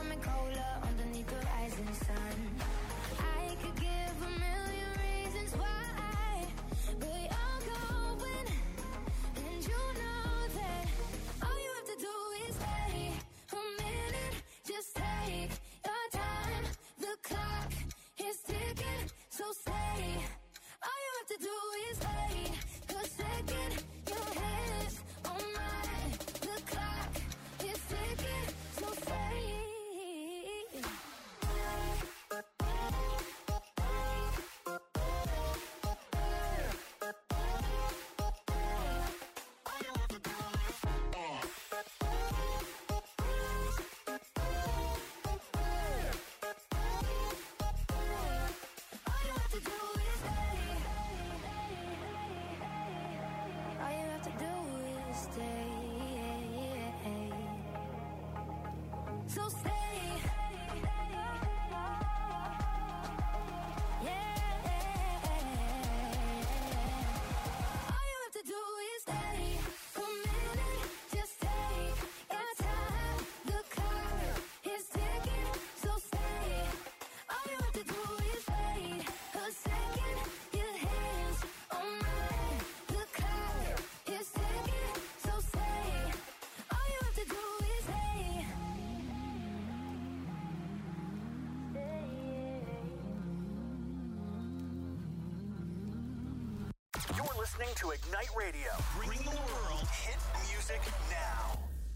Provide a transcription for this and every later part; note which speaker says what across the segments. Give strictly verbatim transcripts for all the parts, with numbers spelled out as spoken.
Speaker 1: coming colder underneath the rising sun. I could give a million reasons why, but you're going, and you know that all you have to do is wait a minute. Just take your time. The clock is ticking, so stay. All you have to do is wait a second. Your hands on mine. The clock is ticking, so stay.
Speaker 2: Listening to Ignite Radio. Bring the world hit music now.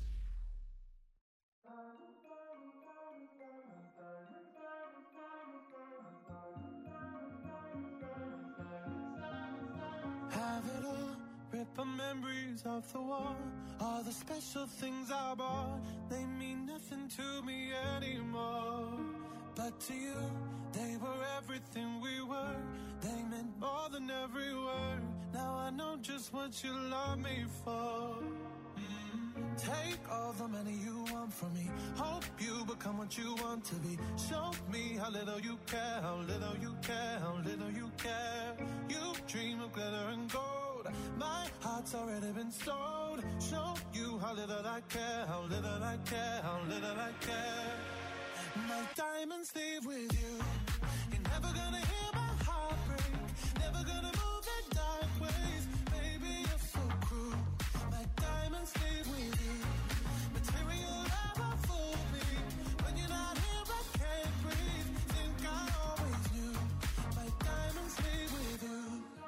Speaker 3: Have it all, rip our memories off the wall. All the special things I bought, they mean nothing to me anymore. But to you, they were everything we were. They meant more than every word. Now I know just what you love me for. Mm. Take all the money you want from me. Hope you become what you want to be. Show me how little you care, how little you care, how little you care. You dream of glitter and gold. My heart's already been sold. Show you how little I care, how little I care, how little I care. My diamonds leave with you. You're never gonna hear my heart break. Never gonna move in dark ways. Baby, you're so cruel. My diamonds leave with you. Material never fooled me. When you're not here, I can't breathe. Think I always knew. My diamonds leave with you.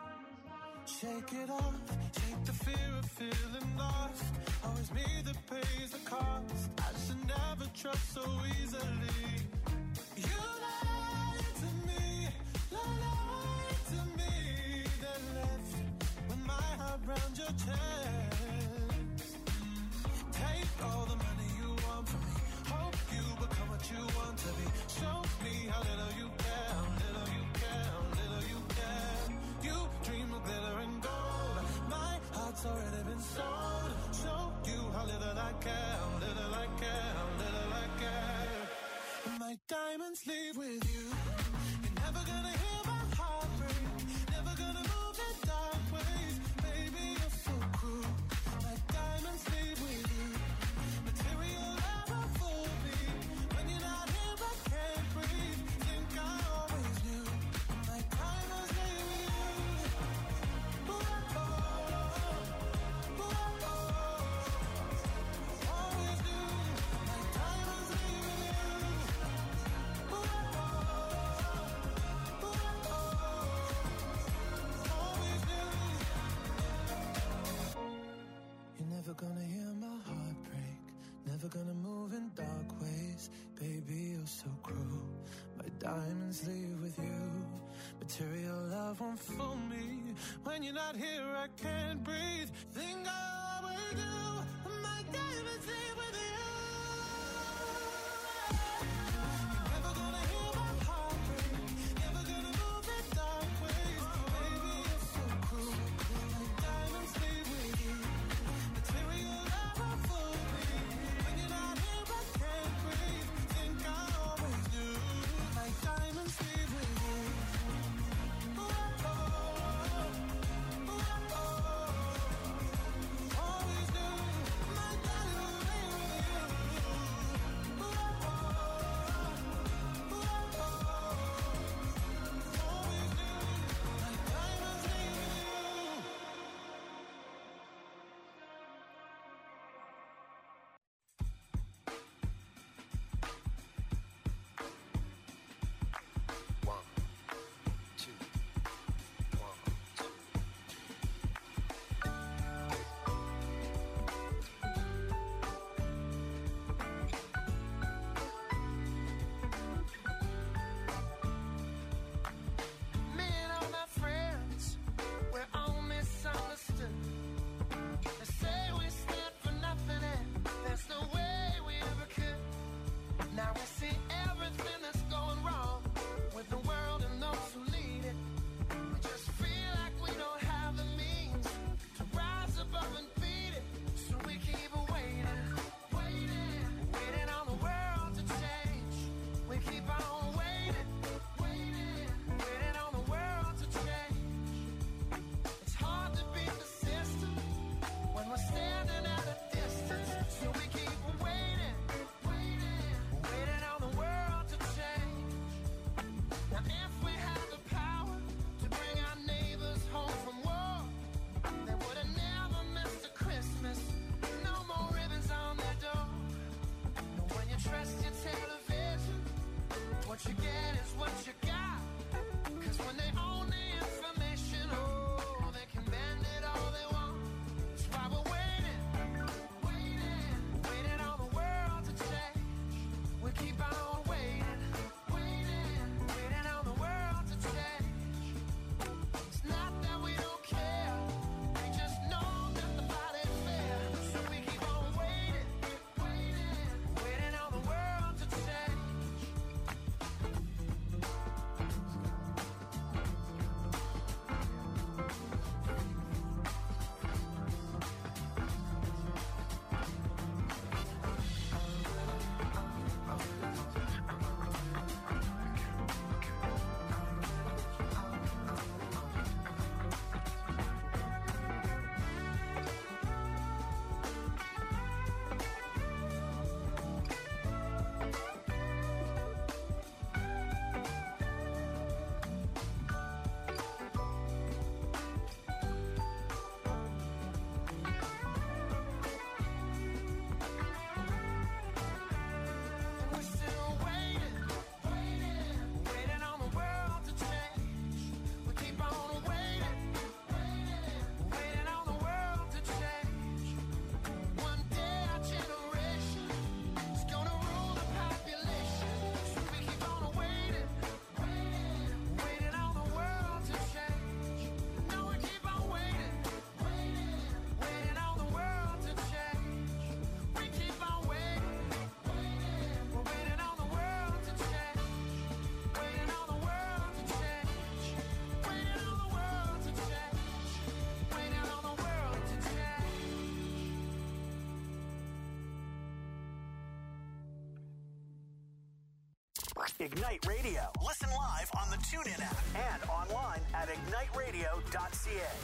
Speaker 3: Shake it off. Shake the fear of feeling lost. Always me that pays the cost. I should never trust so easily. You lied to me, lied to me. Then left with my heart round your chest. Take all the money you want from me. Hope you become what you want to be. Show me how little you care, how little you care, how little you care. You dream of glitter and gold. My heart's already been sold. Show you how little I care, how little I care, how little I care. My diamonds leave with you. You're never gonna hear my heart break. Never gonna move in dark ways. Baby, you're so cruel. My diamonds leave with you. Material never fooled me. When you're not here, I can't breathe. Think I always knew. My diamonds leave with you. Ooh, oh, ooh, oh, always knew. My diamonds leave with you. Never gonna hear my heart break. Never gonna move in dark ways. Baby, you're so cruel. My diamonds leave with you. Material love won't fool me. When you're not here, I can't breathe. Think I always do. My diamonds leave with you. You're never gonna hear my heart break. Never gonna move in dark ways. Baby, you're so cruel. My diamonds leave with you. Material never fooled me. When you're not here, I can't breathe. Think I always knew. My diamonds leave with you. Ooh, oh, ooh, oh,
Speaker 2: Ignite Radio. Listen live on the TuneIn app and online at ignite radio dot c a.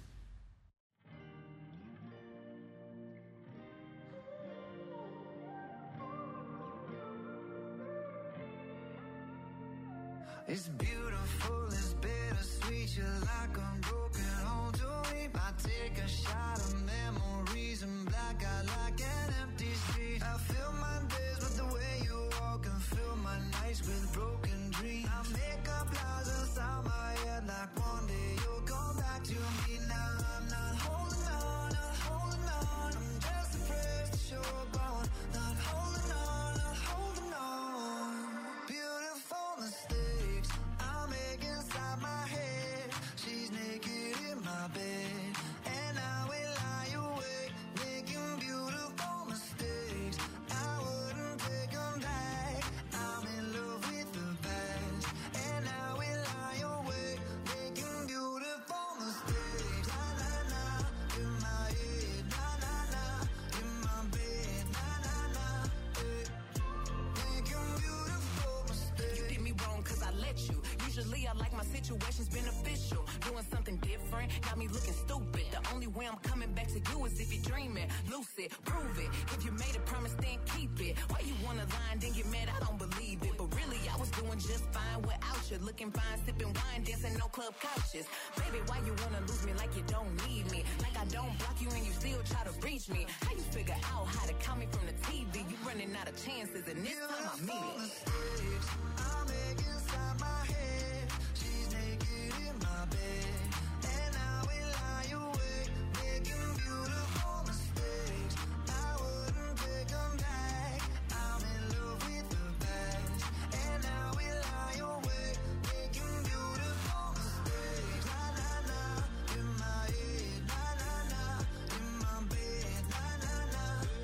Speaker 4: It's beautiful, it's bittersweet. You're like a broken home to me. I take a shot of memories and black out like an empty street. I fill my days with the way you walk and fill my nights with broken dreams. I make up lies inside my head like one day you'll come back to me. Now I'm not holding on, not holding on. I'm just afraid that you're gone. Not holding on, not holding on. Beautiful mistakes I make inside my head. She's naked in my bed, and I will lie awake, making beautiful mistakes. I wouldn't take them back. I'm in love with the past, and I will lie awake, making beautiful mistakes. Na na na, in my head. Na na na, in my bed. Na na na, eh. Making beautiful mistakes.
Speaker 5: You did me wrong cause I let you. Usually I like my situations beneficial. Doing something different got me looking stupid. The only way I'm coming back to you is if you're dreaming. Lucid, prove it. If you made a promise, then keep it. Why you wanna lie and then get mad? I don't believe it. But really, I was doing just fine without you. Looking fine, sipping wine, dancing no club couches. Baby, why you wanna lose me like you don't need me? Like I don't block you and you still try to reach me. How you figure out how to count me from the T V? You running out of chances and this time I mean it.
Speaker 4: Mistakes I make inside my head. She's naked in my bed, and I will lie awake, making beautiful mistakes. I wouldn't take them back. I'm in love with the past, and I will lie awake, making beautiful mistakes. Na na na, in my head. Na na na, in my bed. Na na na,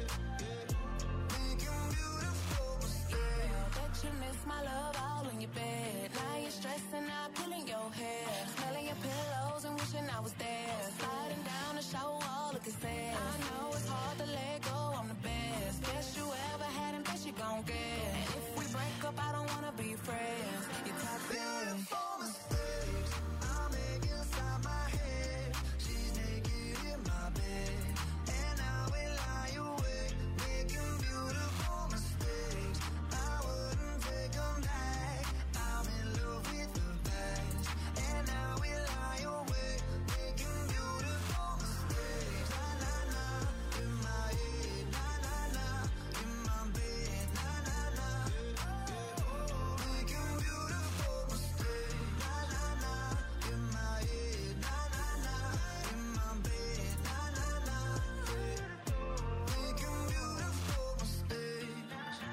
Speaker 4: making beautiful mistakes.
Speaker 5: Bet you miss my love all in your bed. Now you're stressing out, pulling your hair, smelling your pillows and wishing I was there. Sliding down the shower wall, looking sad. I know it's hard to let go, I'm the best. Best you ever had and best you gon' get. And if we break up, I don't wanna be friends. You're toxic.
Speaker 4: Beautiful mistakes I make inside my head. She's naked in my bed, and I will lie awake, making beautiful mistakes. I wouldn't take them back. I'm in love with the past, and I will lie awake, making beautiful mistakes. Na na na, in my head. Na na na, in my bed. Na na na, making beautiful mistakes. Na na na, in my head. Na na na, in my bed. Na na na, making beautiful mistakes.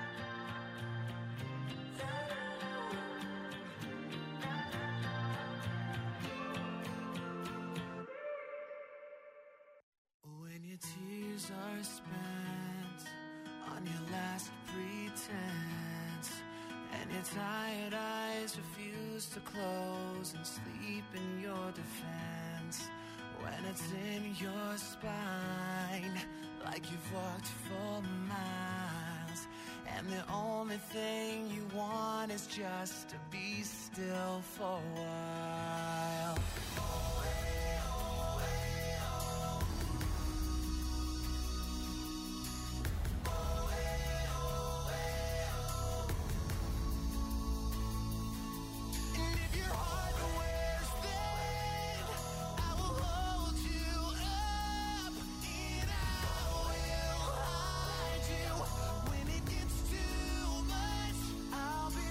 Speaker 4: When your tears are spent on your last pretense, and your tired eyes refuse to close and sleep in your defense, when it's in your spine like you've walked for miles, and the only thing you want is just to be still for a while. And if your heart wears thin, I will hold you up, and I will hide you. When it gets too much, I'll be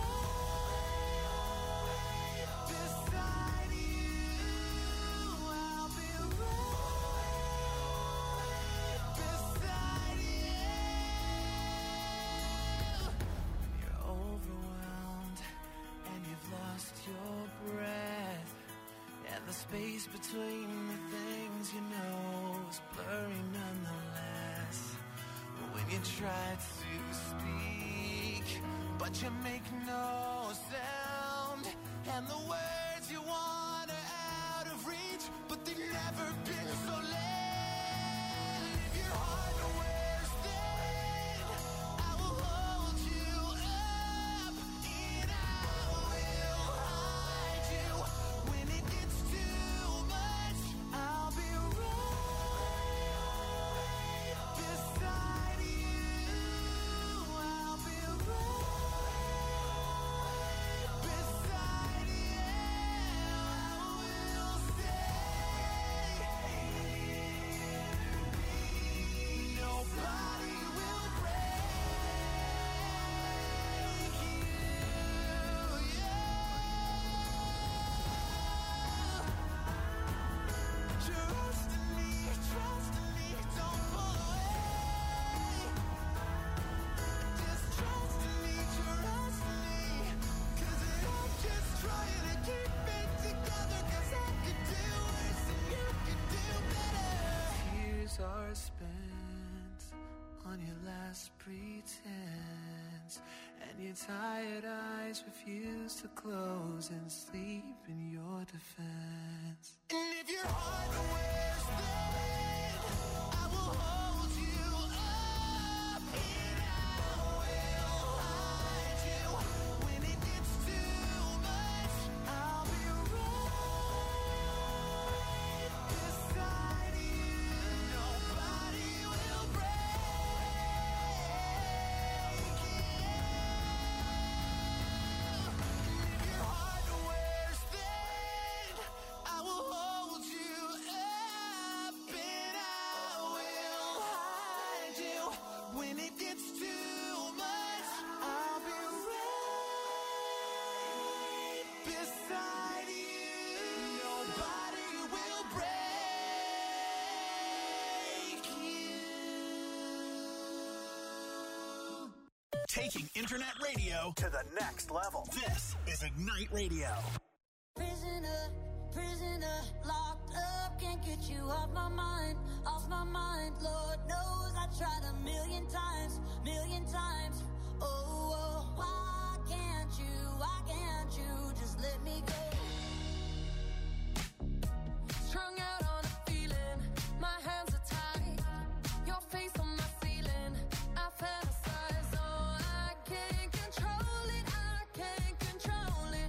Speaker 4: right beside you. I'll be right beside you. You're overwhelmed and you've lost your breath, and the space between the things you know is blurry nonetheless. When you try to speak, but you make no sound, and the words you want are out of reach, but they've never been so loud. If your heart wears thin, I will hold you up, hours spent on your last pretense, and your tired eyes refuse to close and sleep in your defense.
Speaker 3: And if your heart wears thin, I will hold you up, and I will hide you. When it gets too much, I'll be right beside you. Nobody will break you. And if your heart wears thin, I will hold you up, and I will hide you. When it gets too much, I'll be right beside you. Nobody will break you.
Speaker 2: Taking internet radio to the next level. This is Ignite Radio.
Speaker 1: Prisoner, prisoner, locked up, can't get you off my mind, off my mind. Lord knows I tried a million times, million times. Oh, oh, why can't you, why can't you just let me go? Strung out on a feeling, my hands are tied, your face on my ceiling, I fantasize. Oh, I can't control it, I can't control it.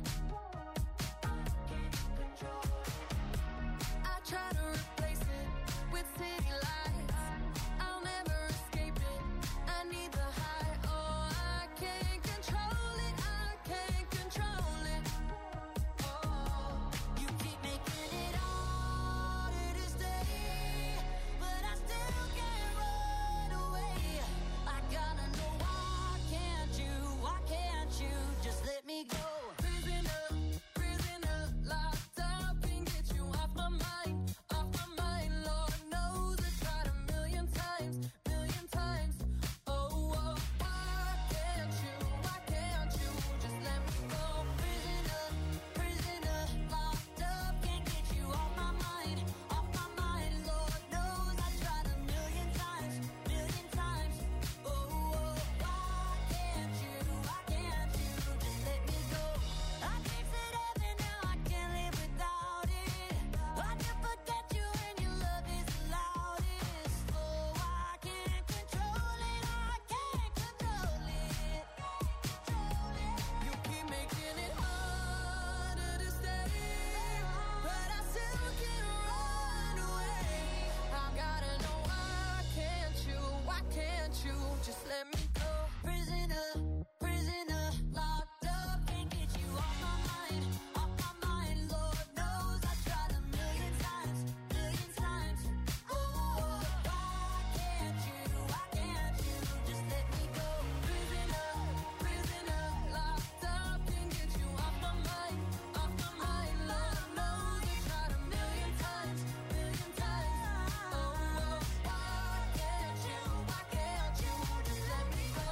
Speaker 1: I try to replace it with city lights. I'll never escape it. I need the high. Oh, I can't control it. I can't control it. Oh, you keep making it harder to stay, but I still can't run away. I gotta know why can't you? Why can't you just let me go? Prisoner, prisoner, locked up, can't get you off my mind, off my mind. Lord knows I tried a million times, million times. Oh, oh, why can't you? Why can't you just let me go? Prisoner, prisoner, locked up, can't get you off my mind, off my mind. Lord knows I tried a million times, million times. Oh, oh, why can't you? Why can't you just let me go? I tasted heaven, now I can't live without it. I can forget you and your love is the loudest. Oh, I can't control it, I can't control it. You keep making it harder to stay, but I still can't run away. I gotta know why can't you, why can't you just let me go? Prisoner, prisoner, locked up, can't get you off my mind, off my mind. Lord knows I tried a million times, million times. Oh, why can't you, why can't you just let me go? Prisoner, prisoner, locked up, can't get you off my mind, off my mind. Lord knows I tried a million times, million times. Oh, why can't you, why can't you just let me go?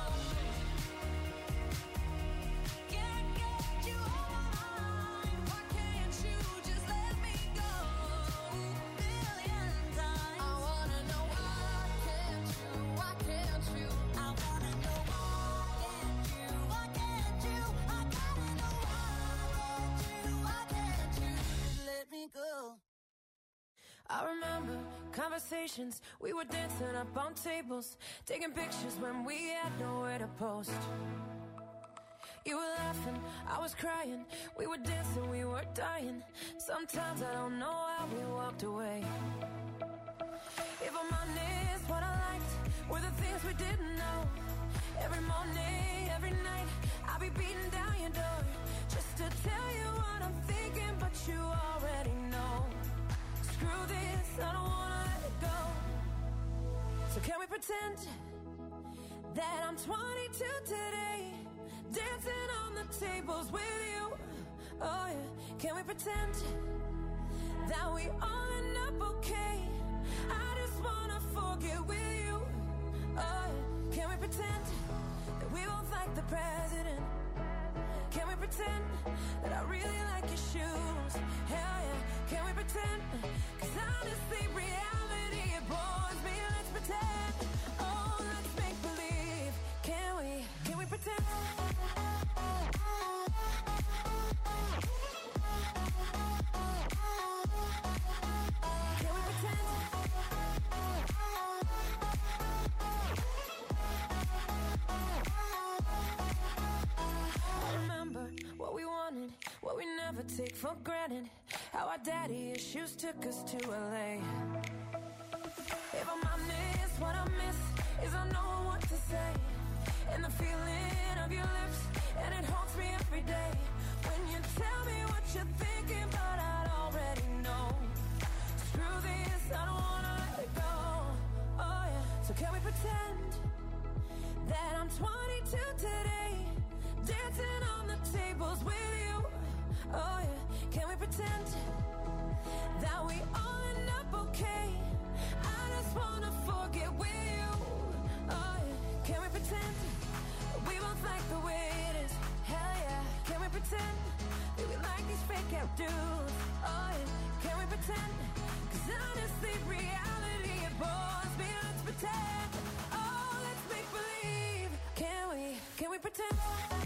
Speaker 1: Can't get you off my mind, why can't you just let me go? Million times. I wanna know why can't you, why can't you? I wanna know why can't you, why can't you? I gotta know why can't you, why can't you just let me go?
Speaker 6: I remember conversations, we were dancing up on tables, taking pictures when we had nowhere to post. You were laughing, I was crying, we were dancing, we were dying. Sometimes I don't know how we walked away. If I'm honest, what I liked were the things we didn't know. Every morning, every night, I'll be beating down your door just to tell you what I'm thinking, but you already know. Screw this, I don't wanna let it go. So can we pretend that I'm twenty-two today, dancing on the tables with you? Oh yeah, can we pretend that we all end up okay? I just wanna forget with you. Oh yeah, can we pretend that we both like the president? can we pretend that I really like your shoes? Hell yeah, can we pretend? Cause honestly, reality, it bores me. Let's pretend. Oh, let's make believe. Can we, can we pretend? What we never take for granted. How our daddy issues took us to L A. If I'm honest, what I miss is I know what to say. And the feeling of your lips, and it haunts me every day. When you tell me what you're thinking, but I'd already know. Screw this, I don't wanna let it go. Oh yeah, so can we pretend that I'm twenty-two today, dancing on the tables with you? Oh yeah, can we pretend that we all end up okay? I just wanna forget with you. Oh yeah, can we pretend we both like the way it is? Hell yeah, can we pretend that we like these fake out dudes? Oh yeah, can we pretend? Cause honestly, reality, it bores me. Let's pretend. Oh, let's make believe. Can we, can we pretend?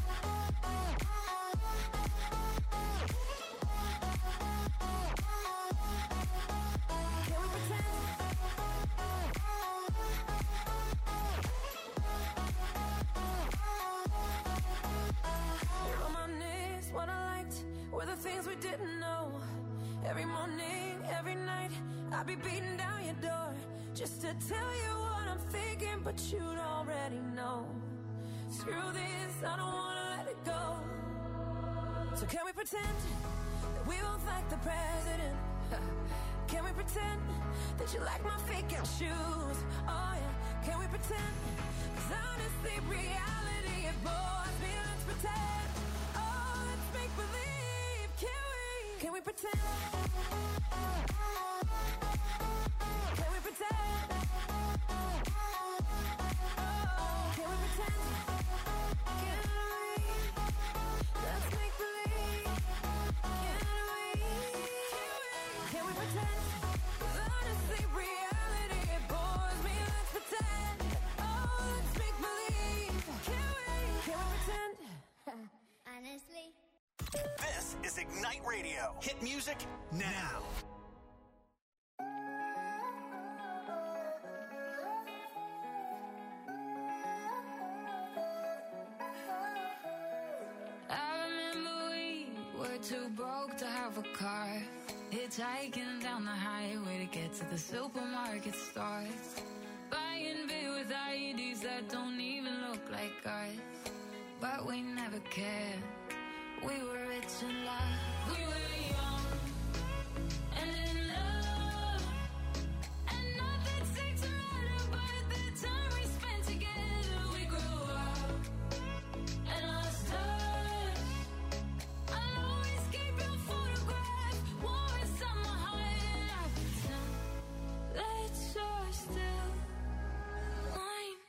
Speaker 6: What I liked were the things we didn't know. Every morning, every night, I'd be beating down your door just to tell you what I'm thinking, but you'd already know. Screw this, I don't wanna let it go. So can we pretend that we both like the president? Can we pretend that you like my fake out shoes? Oh yeah, can we pretend? Cause honestly, reality, it bores me. Let's pretend. Make believe, can we? Can we pretend? Can we pretend? Oh, can we pretend? Can we? Let's make believe. Can we? Can we pretend? 'Cause honestly, reality, it bores me. Let's pretend. Oh, let's make believe. Can we? Can we pretend?
Speaker 1: Honestly.
Speaker 2: This is Ignite Radio. Hit music now.
Speaker 7: I remember we were too broke to have a car, hitchhiking down the highway to get to the supermarket store, buying beer with I Ds that don't even look like ours, but we never cared. We were rich in love. We were young and in love, and nothing seemed to matter but the time we spent together. We grew up and lost touch. I'll always keep your photograph warm inside my heart, and I pretend that you're still mine.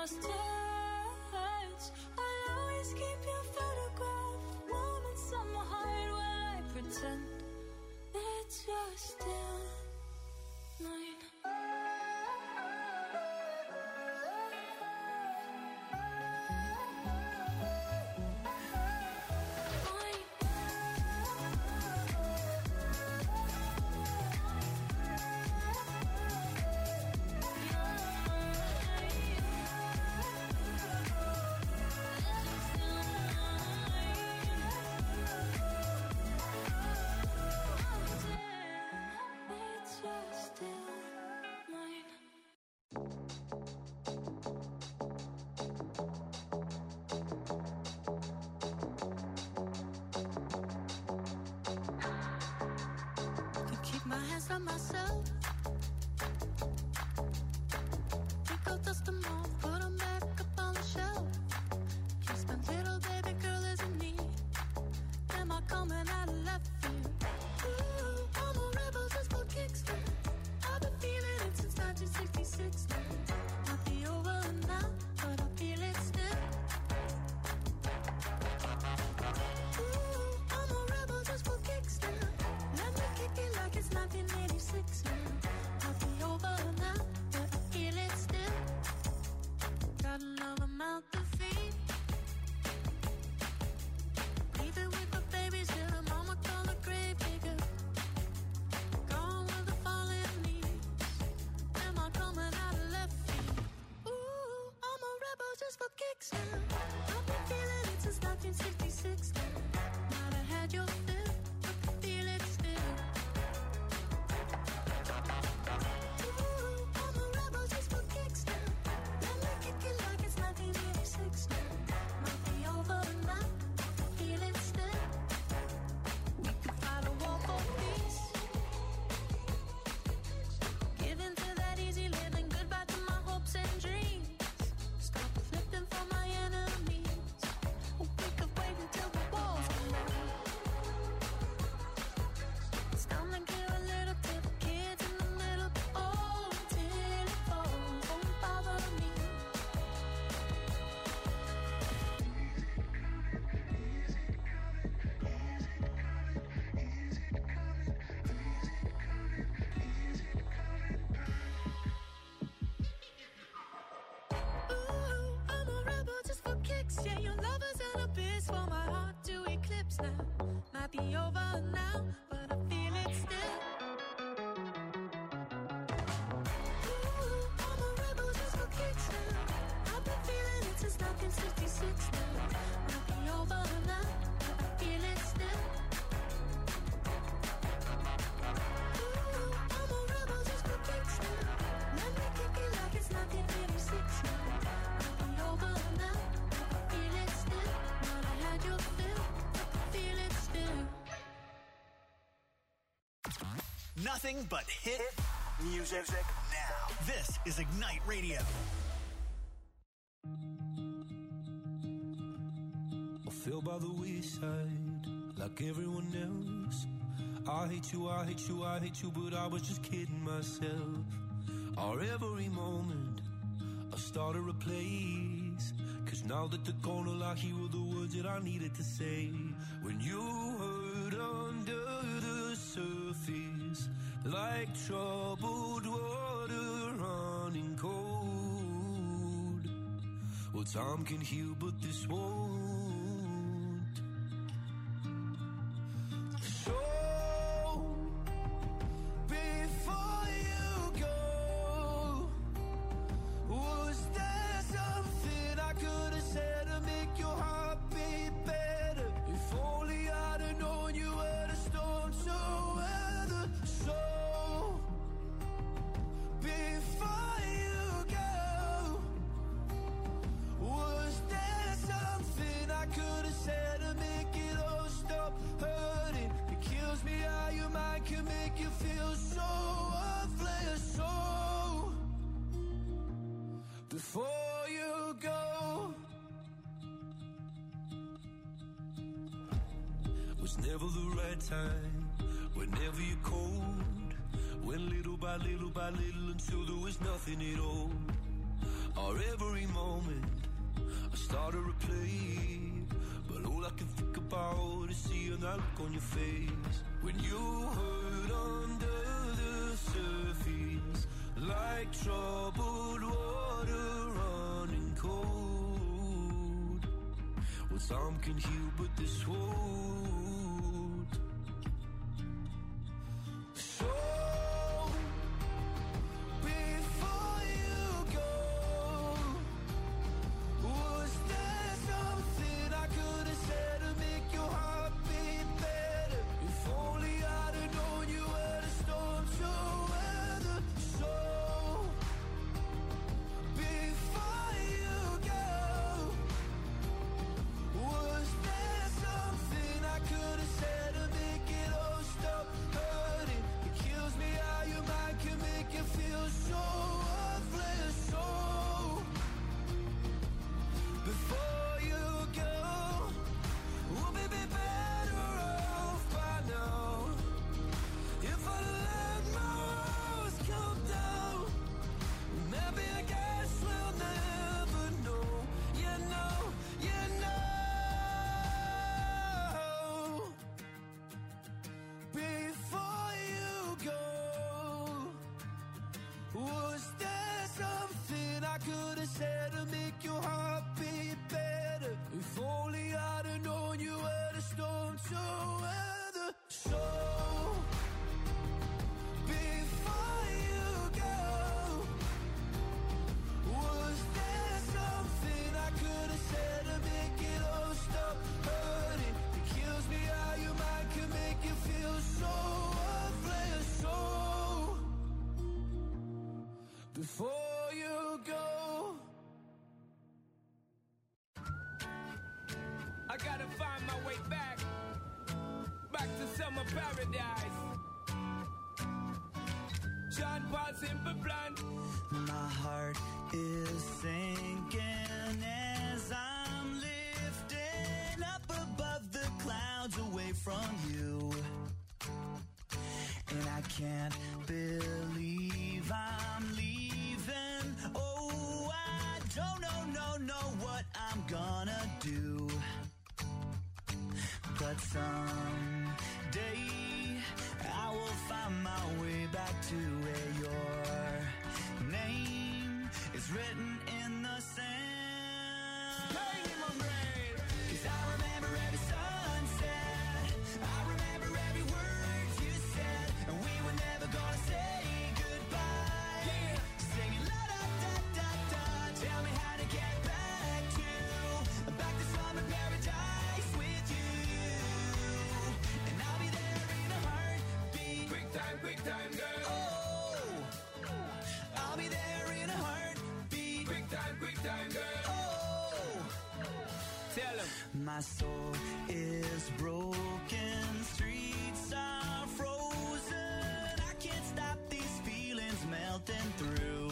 Speaker 7: lost touch. I'll always keep your photograph warm inside my heart while I pretend that you're still mine. My hands on myself. Pick up dust them off, put them back up on the shelf. Just a little baby girl isn't me. Am I coming out of left field? Ooh, I'm a rebel just for kicks now. I've been feeling it since nineteen sixty-six now. Might be over now, but I feel it still. Ooh, I'm a rebel just for kicks now. Let me kick it like it's nineteen eighty-six now. I'll be over now, but I feel it still. Got another mouth to feed. Leaving with the babies till the mama call the grave digger. Gone with the fallen leaves. Am I coming out of left field? Ooh, I'm a rebel just for kicks now. I've been feeling it since nineteen sixty-six now. Might have had your fill, but I feel it still. Ooh, I'm a rebel just for kicks now. Let me kick it like it's nineteen eighty-six now. Might be over now, but I feel it still. We could fight a war for peace. Give in to that easy living, goodbye to my hopes and dreams. Stop flipping for my enemies. We could wait until the walls come down. It's time to give a little to the kids in the middle. Oh, till it falls, won't bother me. Ooh, I'm a rebel just for kicks. Yeah, your love is an abyss for my heart to eclipse now. Might be over now, but I feel it still. Ooh, I'm a rebel just for kicks now. I've been feeling it since nineteen sixty-six now. Might be over now, but I feel it still. Ooh, I'm a rebel just for kicks now. Let me kick it like it's nineteen eighty-six now. Might be over now, but I feel it still. Might have had your fill, but I feel it still.
Speaker 2: Nothing but hit music now. This is Ignite Radio.
Speaker 3: I feel by the wayside like everyone else. I hate you, I hate you, I hate you, but I was just kidding myself. Our every moment I started a place. Cause now that they're gone, all I hear were the words that I needed to say. When you hurt under the surface, like troubled water running cold. Well, time can heal, but this won't. So, before you go, was there something I could have said to make your heart beat better? If only I'd have known you were the storm to weather. So, before you go, was there something I could have said to make it all stop hurting? It kills me how your mind can make you feel so worthless. So, before you go, was never the right time, whenever you're cold. Went little by little by little until there was nothing at all. Our every moment an look on your face when you hurt under the surface, like troubled water running cold. Well, some can heal, but this won't. So before you go, was there something I could have said to make your heart beat better? If only I'd have known you were the storm to weather. So before you go, was there something I could have said to make it all stop hurting? It kills me how your mind can make you feel so worthless. So before you go, we'll be better off by now. If I let my walls come down, maybe I guess we'll never know. You know, you know. Before you go, was there something I could have said to make your heart beat better? If only I'd have known you were the storm to weather. So before you go, was there something I could have said to make it all stop hurting? It kills me how your mind can make you feel so worthless. So before you go,
Speaker 8: I gotta find my way back, back to summer paradise. Sean Paul Simple Plan.
Speaker 4: My heart is sinking as I'm lifting up above the clouds away from you. And I can't believe I'm leaving. Oh, I don't know, no, know what I'm gonna do. But someday I will find my way back to where your name is written in the sand.
Speaker 8: Pain in my brain.
Speaker 4: 'Cause I remember every sunset, I remember every word you said, and we were never gonna say goodbye.
Speaker 8: Yeah.
Speaker 4: Singing la da da da da, tell me how to get back to, back to summer paradise with you. And I'll be there in a heartbeat.
Speaker 8: Quick time, quick time, girl.
Speaker 4: Oh, I'll be there in a heartbeat.
Speaker 8: Quick time, quick time, girl.
Speaker 4: Oh,
Speaker 8: Tell him.
Speaker 4: my soul is broken, streets are frozen. I can't stop these feelings melting through.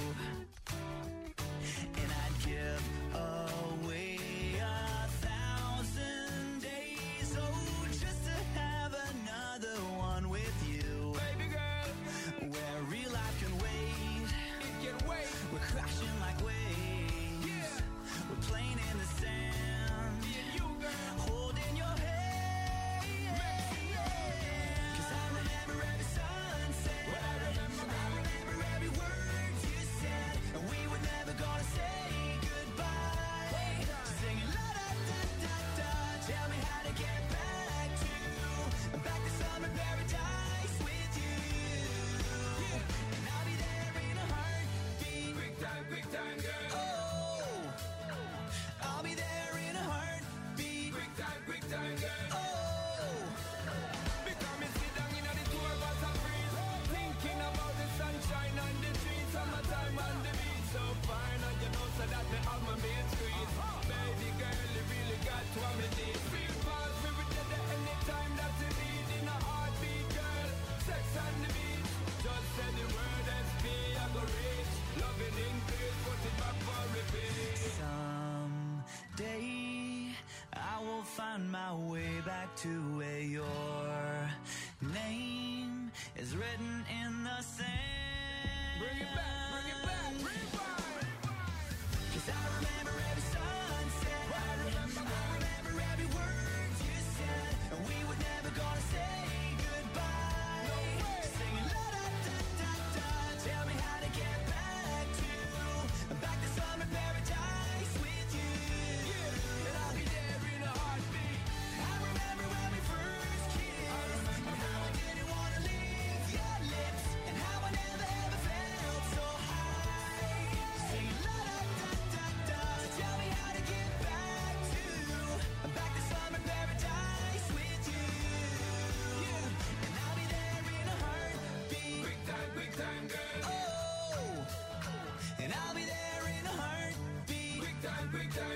Speaker 4: And I'd give away a thousand days, oh, just to have another one with you.
Speaker 8: Baby girl,
Speaker 4: Where real life can wait,
Speaker 8: it can wait.
Speaker 4: we're crashing like waves.
Speaker 8: Yeah.
Speaker 4: We're playing in the sand,
Speaker 8: Me and you, girl.
Speaker 4: holding your hand. 'Cause I remember every sunset,
Speaker 8: What I remember,
Speaker 4: I remember every word you said, and we were never gonna say goodbye. Singing la da da da da, tell me how to get back to, back to summer paradise with you. And I'll be there in a heartbeat.
Speaker 8: Quick time, quick time, girl.
Speaker 4: Oh, I'll be there in a heartbeat.
Speaker 8: Quick time, quick time, girl.
Speaker 4: Oh,
Speaker 8: Because me sit down in the tour bus and breeze, thinking about the sunshine on the trees, summertime on the beach, so fine, and you know so that me have my main squeeze. Baby girl, you really got what me need. Feel fast, we will get there anytime that you need. In a heartbeat, girl, sex on the beach. Just say the word S P, I go reach. Loving increase, put it back for repeat.
Speaker 4: someday I will find my way back to where your name is written in the sand.
Speaker 8: Bring it back, bring it back, rewind.
Speaker 4: 'Cause I remember every sunset,
Speaker 8: What I remember,
Speaker 4: I remember every word you said, and we would never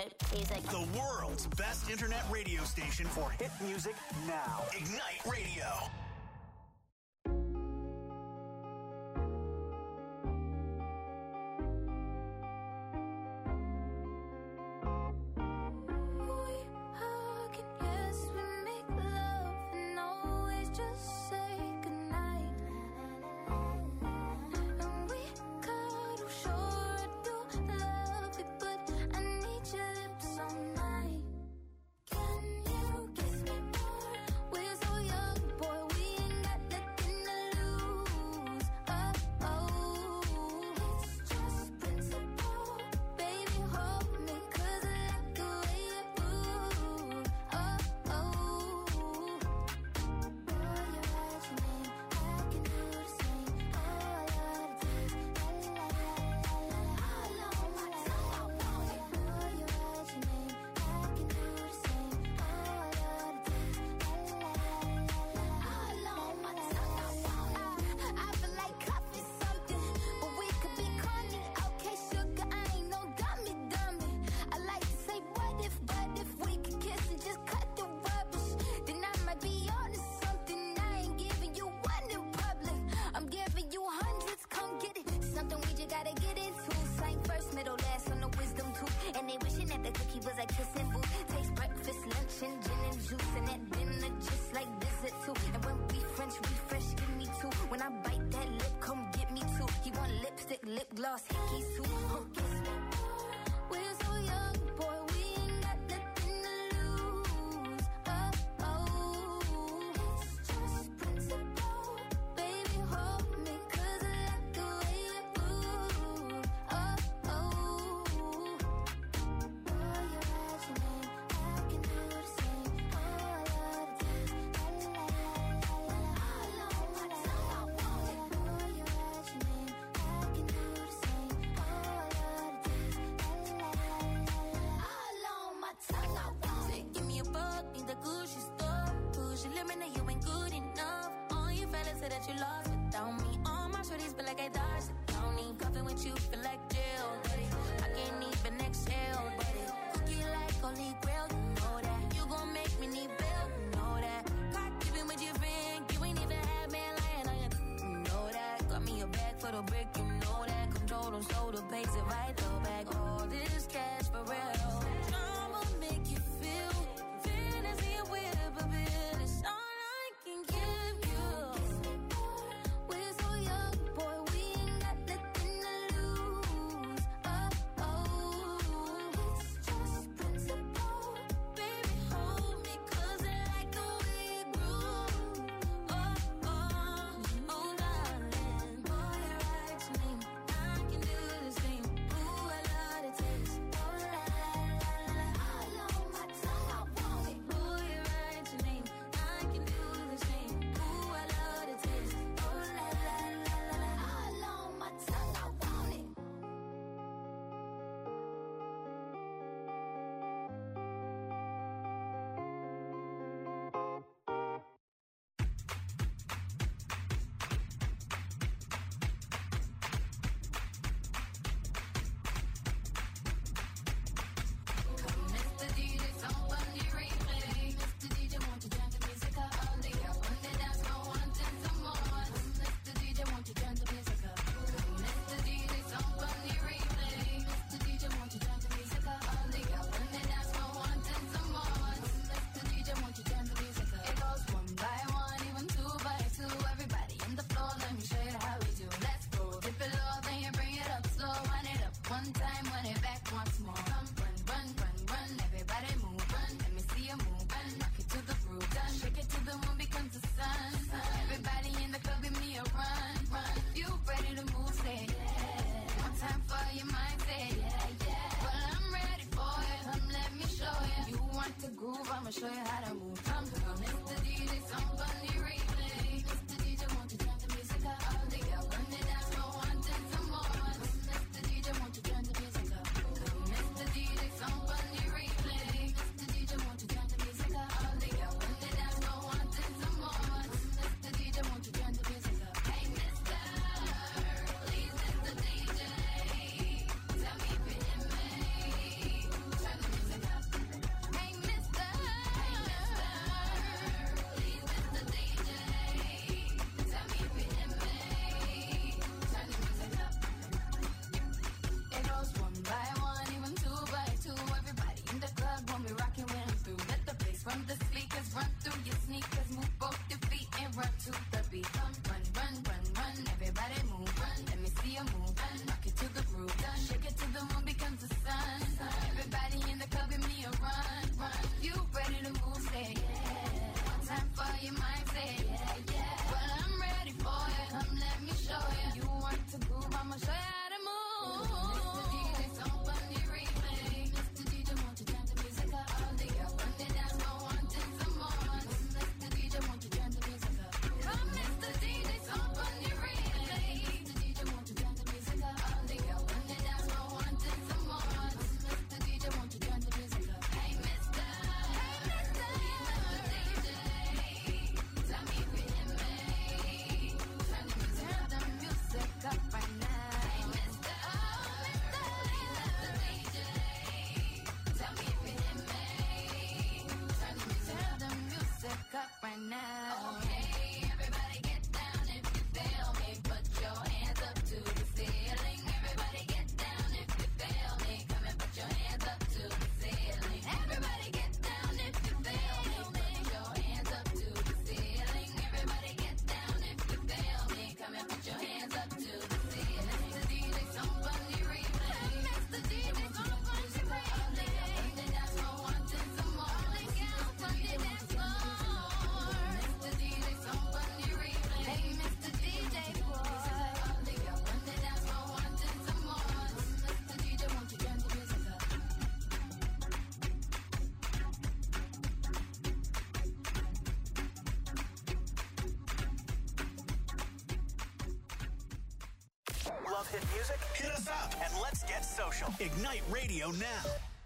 Speaker 9: hit music.
Speaker 2: The world's best internet radio station for hit music now. Ignite Radio.
Speaker 7: Turn the
Speaker 2: Love hit music? Hit us up and let's get social. Ignite Radio now.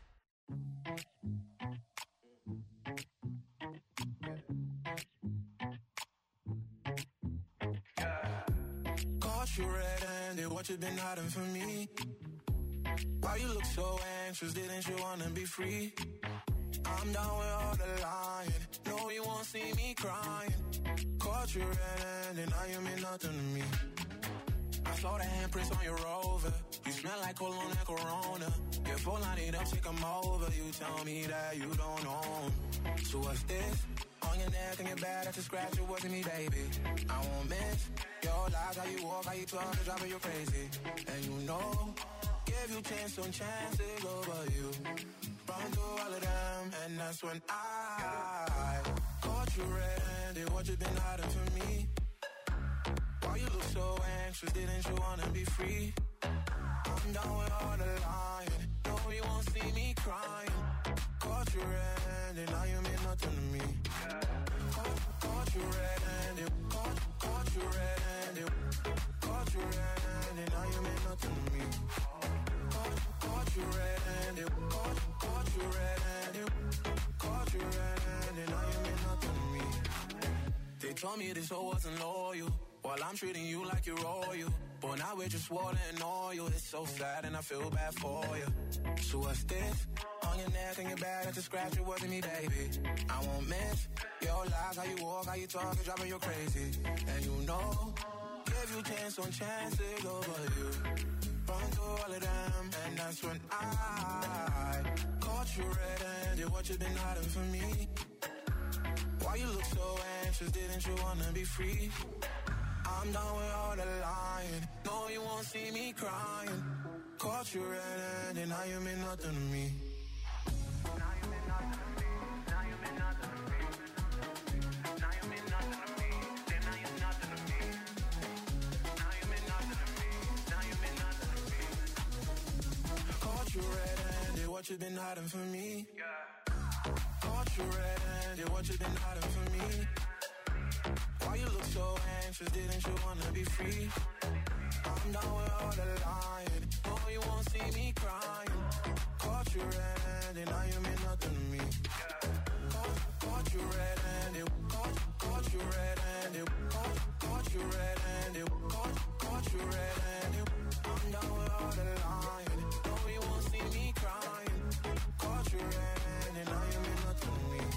Speaker 3: Caught you red-handed, what you been hiding from me? Why you look so anxious, didn't you wanna be free? I'm down with all the lying, no you won't see me crying. Caught you red-handed, now you mean nothing to me. I saw the handprints on your Rover, you smell like cologne and Corona. Your phone line it up, take 'em over, you tell me that you don't own. So what's this? On your neck and your back, that's a scratch, it wasn't me, baby. I won't miss your lies, how you walk, how you talk, it's driving you crazy. And you know, give you chance on chances over you. Run through all of them, and that's when I caught you red-handed, what you been hiding from me? Why you look so anxious, didn't you wanna be free? I'm down with all the lying, no you won't see me crying. Caught you red-handed, now you mean nothing to me. Caught, caught you red-handed, caught, caught you red-handed, caught you red-handed, now you mean nothing to me. Caught, caught you red-handed, caught, caught you red-handed, caught you red-handed, now you mean nothing to me. They told me this whole wasn't loyal, while I'm treating you like you're royal. But now we're just water and oil. It's so sad and I feel bad for you. So what's this? On your neck and your back, that's a scratch, it wasn't me, baby. I won't miss your lies, how you walk, how you talk, it's driving you crazy. And you know, give you chance on chances over you. Run through all of them, and that's when I caught you red-handed, what you been hiding from me? Why you look so anxious, didn't you wanna be free? I'm done with all the lying, no you won't see me crying. Caught you red-handed, now you mean nothing to me. Now you mean nothing to me, now you mean nothing to me. Now you mean nothing to me, then now you're nothing to me. Now you mean nothing to me, now you mean nothing to me. Caught you red-handed, what you been hiding from me? Caught you red-handed, what you been hiding from me? Why you look so anxious, didn't you wanna be free? I'm down with all the lying, no you won't see me crying. Caught you red-handed, now you mean nothing to me. Caught, caught you red-handed, caught, caught you red-handed, caught, caught you red-handed, caught, caught you red-handed. I'm down with all the lying, no you won't see me crying. Caught you red-handed, now you mean nothing to me.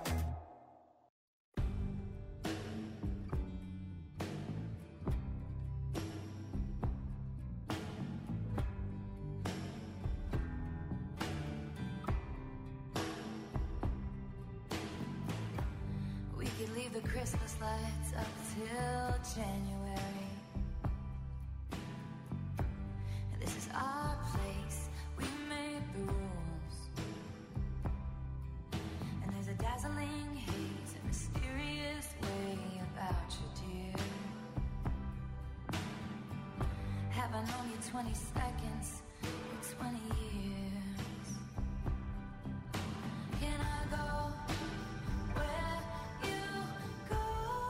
Speaker 6: Leave the Christmas lights up till January. This is our place, we made the rules. And there's a dazzling haze, a mysterious way about you, dear. Have I known you twenty seconds, or twenty years? Can I go where you go?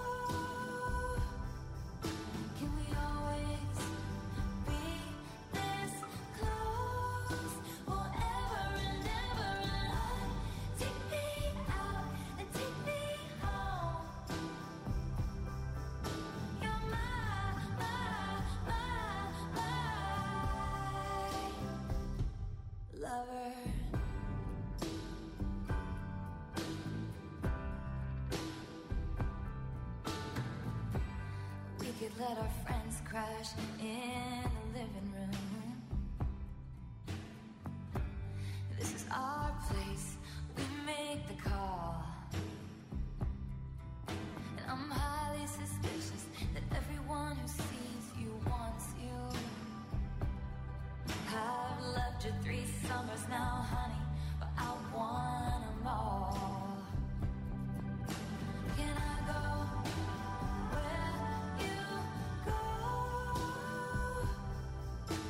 Speaker 6: Can we always be this close? Forever and ever and on. Take me out and take me home. You're my, my, my, my lover. We could let our friends crash in the living room. This is our place, we make the call. And I'm highly suspicious that everyone who sees you wants you. I've loved you three summers now, honey, but I want them all. Can I go where you go?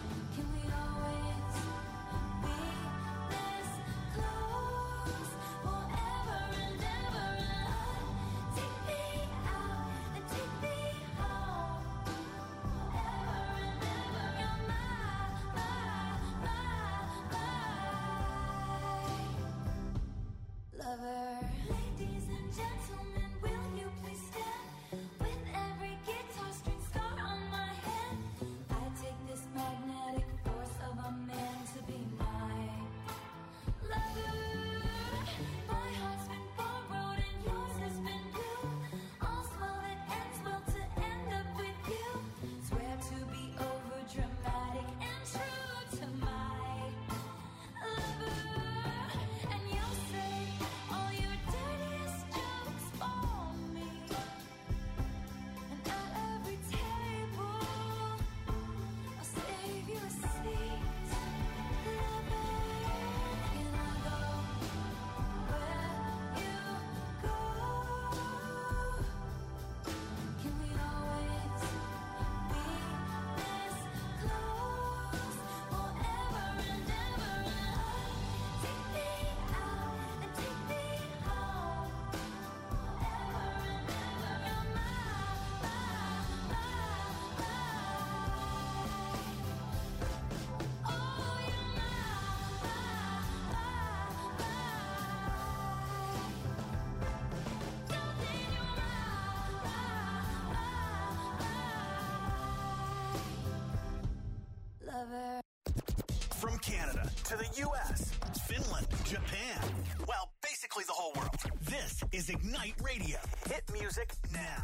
Speaker 1: lover. Ladies and gentlemen, will you please stand? With every guitar string scar on my hand, I take this magnetic force of a man to be my lover. My heart's been borrowed and yours has been blue. All's well that ends well to end up with you. Swear to be over dramatic and true to my lover. And you'll say all your dirtiest jokes for me. And at every table, I'll save you a seat. Lover, and I'll go where you go. Can we always be this close forever and ever? Take me out and take me home forever and ever. You're my, my, my, my. Oh, you're my, my, my, my. Darling, you're my, my, my, my. Lover.
Speaker 2: From Canada to the U S, Finland, Japan, well, basically the whole world. This is Ignite Radio. Hit music now.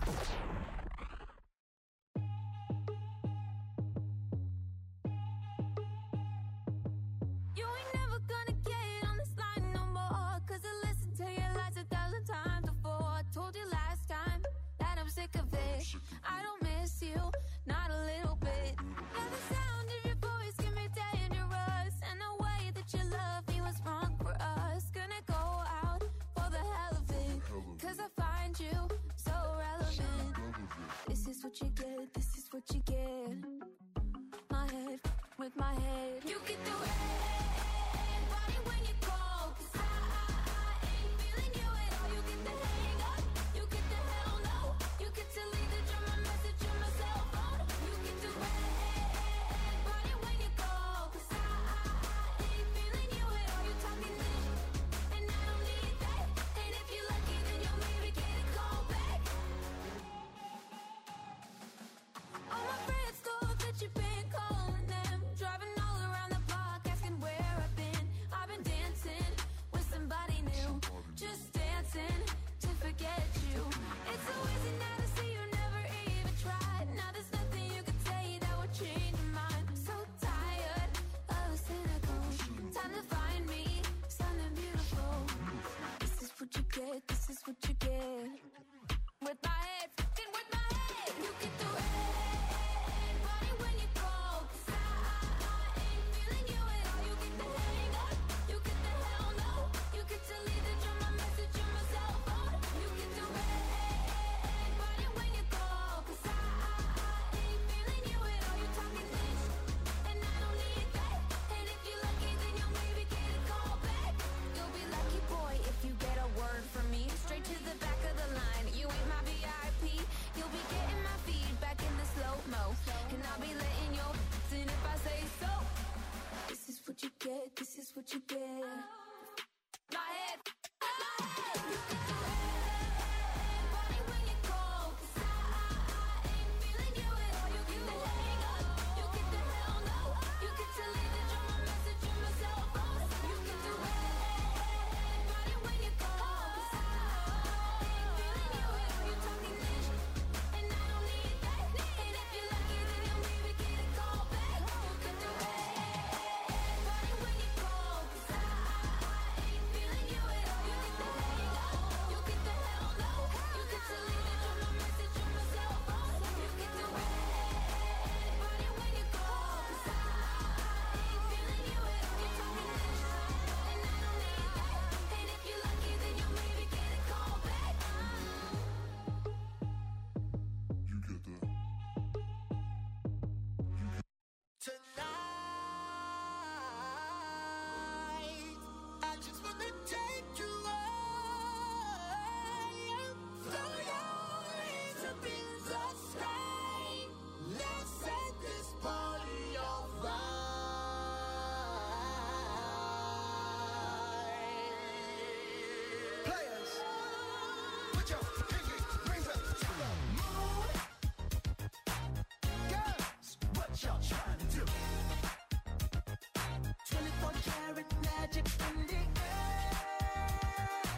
Speaker 6: You ain't never gonna get on this line no more. Cause I listened to your lies a thousand times before. I told you last time that I'm sick of it. I don't miss you, not a little bit. Now the sound of your voice can be dangerous. And the way that you love me was wrong for us. Gonna go out for the hell of it. Cause I find you so relevant. This is what you get, this is what you get. My head with my head. You get the red body when you call. Cause I, I, I ain't feeling you at all. You get the hang up, you get the hell no. You get to leave the drum, my message on my cell phone. You get the red body when you call. Cause I, I, I ain't feeling you at all. You talking this, and I don't need that. And if you're lucky, then you'll maybe get a call back. All my friends thought that you've been calling them, driving all around the block, asking where I've been. I've been dancing with somebody new, just dancing to forget you. It's so easy now to see you never even tried. Now there's nothing you could say that would change your mind. I'm so tired of the cynical. Time to find me something beautiful. This is what you get, this is what you get. With my head, fucking with my head. You get the red body when you call. Cause I, I, I ain't feeling you at all. You get the hang up, you get the hell no. You get to leave the drum, my message on my cell phone. You get the red body when you call. Cause I, I, I ain't feeling you at all. You talking this, and I don't need that. And if you're lucky, then you'll maybe get a call back. You'll be lucky, boy, if you get a word from me. Straight to the back of the line. You ain't my V I P. You'll be getting my feedback in the slow-mo. And I'll be letting your in if I say so. This is what you get, this is what you get. My head, my head. You get the red body when you call. Cause I, I, I ain't feeling you at all. You get the hang up, you get the hell no. You get to leave the drum, my message on my cell phone. You get the red body when you call. Cause I, I ain't feeling you at all. You talking this, and I don't need that. And if you're lucky, then you'll maybe get a call back. You get the red body when you call. Cause I, I ain't feeling you at all. You get the hang up, you get the hell no. You get to leave the drum, my message on my cell phone. You get the red body when you call. Cause I, I ain't feeling you at all. You talking this, and I don't need that. And if you're lucky, then you'll maybe get a call back.
Speaker 3: You get the.
Speaker 4: Tonight, I just wanna take you high. Throw your hands up in the sky. Let's set this party on fire.
Speaker 9: Picture,